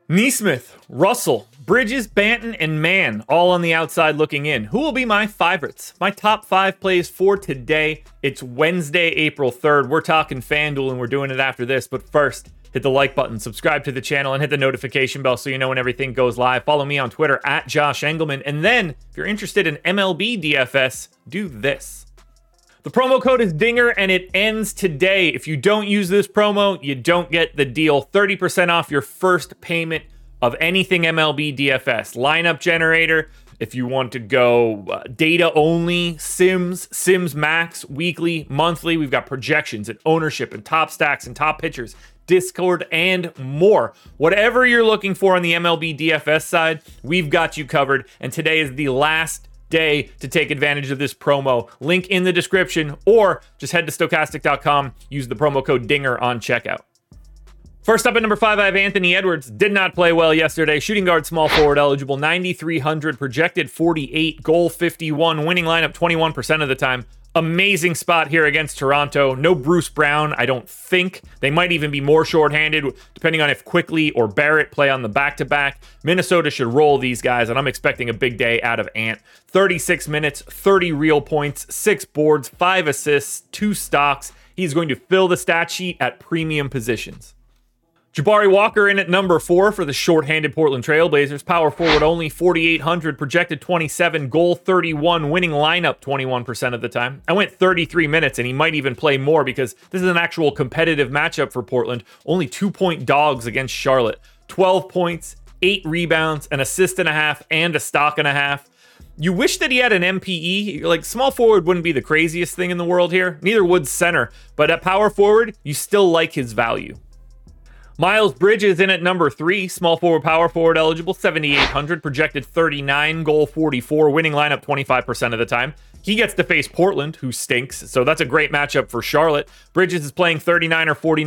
Neesmith, Russell, Bridges, Banton, and Mann all on the outside looking in. Who will be my favorites? My top 5 plays for today. It's Wednesday, April 3rd. We're talking FanDuel, and we're doing it after this. But first, hit the like button, subscribe to the channel, and hit the notification bell so you know when everything goes live. Follow me on Twitter at Josh Engelman. And then, if you're interested in MLB DFS, do this. The promo code is DINGER, and it ends today. If you don't use this promo, you don't get the deal. 30% off your first payment of anything MLB DFS. Lineup generator, if you want to go data only, Sims Max, weekly, monthly. We've got projections and ownership and top stacks and top pitchers, Discord, and more. Whatever you're looking for on the MLB DFS side, we've got you covered. And today is the last day to take advantage of this promo. Link in the description, or just head to stokastic.com. Use the promo code DINGER on checkout. First up at number 5, I have Anthony Edwards. Did not play well yesterday. Shooting guard, small forward eligible, 9,300, projected 48, goal 51, winning lineup 21% of the time. Amazing spot here against Toronto. No Bruce Brown, I don't think. They might even be more shorthanded, depending on if Quickly or Barrett play on the back-to-back. Minnesota should roll these guys, and I'm expecting a big day out of Ant. 36 minutes, 30 real points, 6 boards, 5 assists, 2 stocks. He's going to fill the stat sheet at premium positions. Jabari Walker in at number 4 for the shorthanded Portland Trailblazers. Power forward only, 4,800, projected 27, goal 31, winning lineup 21% of the time. I went 33 minutes, and he might even play more because this is an actual competitive matchup for Portland. Only 2-point dogs against Charlotte. 12 points, 8 rebounds, an assist and a half, and a stock and a half. You wish that he had an MPE. Like, small forward wouldn't be the craziest thing in the world here. Neither would center. But at power forward, you still like his value. Miles Bridges in at number 3, small forward, power forward eligible, 7,800, projected 39, goal 44, winning lineup 25% of the time. He gets to face Portland, who stinks, so that's a great matchup for Charlotte. Bridges is playing 39 or 40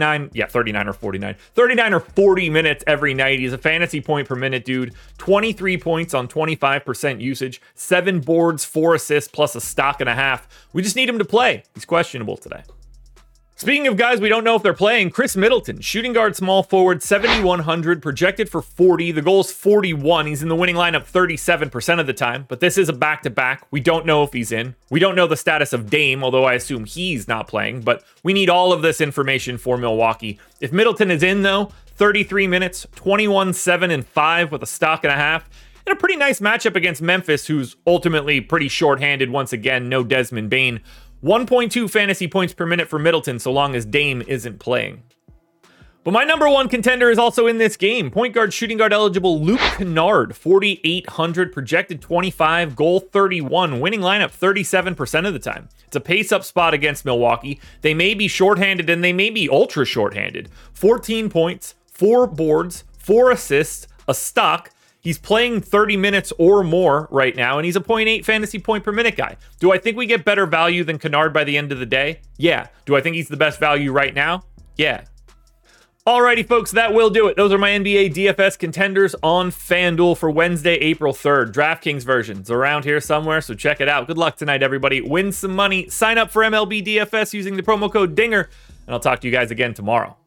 minutes every night. He's a fantasy point per minute dude, 23 points on 25% usage, 7 boards, 4 assists, plus a stock and a half. We just need him to play. He's questionable today. Speaking of guys we don't know if they're playing, Chris Middleton, shooting guard, small forward, 7,100, projected for 40. The goal's 41. He's in the winning lineup 37% of the time, but this is a back-to-back. We don't know if he's in. We don't know the status of Dame, although I assume he's not playing, but we need all of this information for Milwaukee. If Middleton is in, though, 33 minutes, 21, 7, and 5 with a stock and a half, and a pretty nice matchup against Memphis, who's ultimately pretty shorthanded once again, no Desmond Bane. 1.2 fantasy points per minute for Middleton so long as Dame isn't playing. But my number 1 contender is also in this game. Point guard, shooting guard eligible Luke Kennard, 4,800, projected 25, goal 31, winning lineup 37% of the time. It's a pace-up spot against Milwaukee. They may be shorthanded and they may be ultra shorthanded. 14 points, 4 boards, 4 assists, a stock. He's playing 30 minutes or more right now, and he's a 0.8 fantasy point per minute guy. Do I think we get better value than Kennard by the end of the day? Yeah. Do I think he's the best value right now? Yeah. Alrighty, folks, that will do it. Those are my NBA DFS contenders on FanDuel for Wednesday, April 3rd. DraftKings version's around here somewhere, so check it out. Good luck tonight, everybody. Win some money. Sign up for MLB DFS using the promo code DINGER, and I'll talk to you guys again tomorrow.